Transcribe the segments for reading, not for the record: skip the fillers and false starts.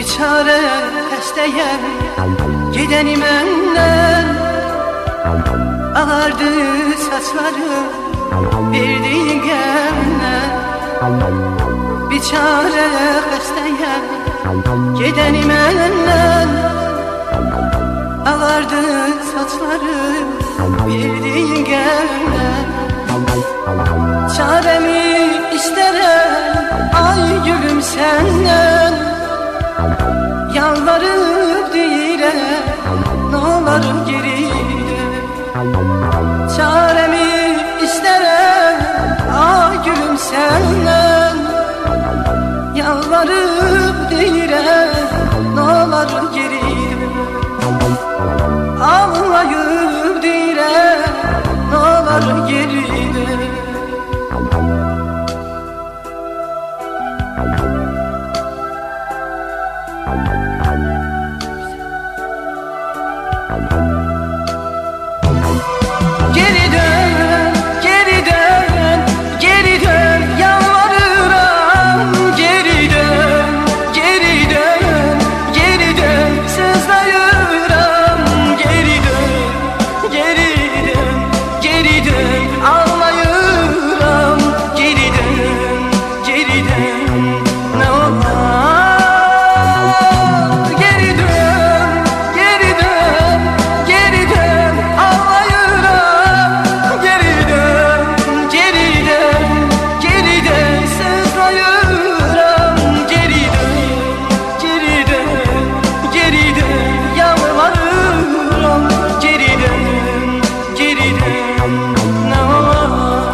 çare istəyəm gedəni məndən. Ağardı saçları verdiyin qəmdən. Bir çare istəyəm gedəni məndən. Ağardı saçları verdiyin qəmdən. Çaremi istərəm ay gülüm səndən. Yalvarıp deyirəm n'olar geri dön. Çaremi istərəm ay gülüm səndən. Yalvarıp deyirəm n'olar geri dön. Ağlayıp deyirəm n'olar geri dön. Geri dön, geri dön, geri dön, yalvarıram. Geri dön, geri dön, geri dön, sızlayıram. Geri dön, geri dön, geri dön, ağlayıram. Geri dön, geri dön, ne olur. Geri dön, geri dön, geri dön, ağlayıram. Geri dön, geri dön, geri dön, sızlayıram. Geri dön, geri dön, geri dön, yalvarıram. Geri dön, geri dön, ne olur.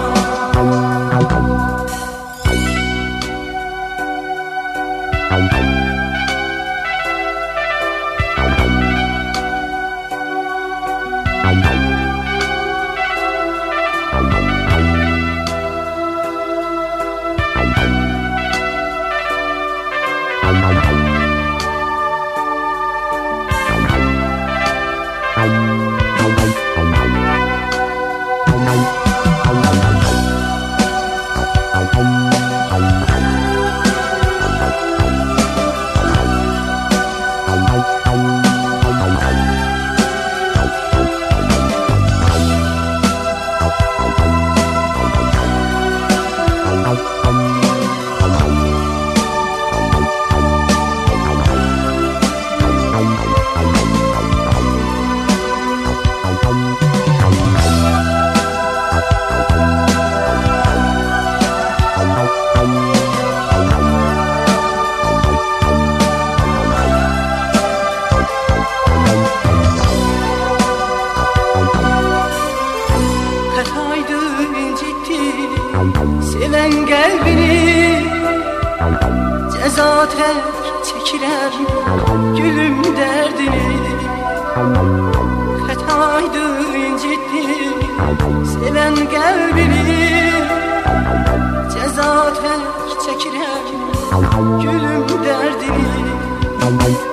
Hataydı incitti seven kalbini. Ceza tek çekirəm gülüm derdini. Hataydı incitti seven kalbini. Ceza tek çekirəm gülüm derdini.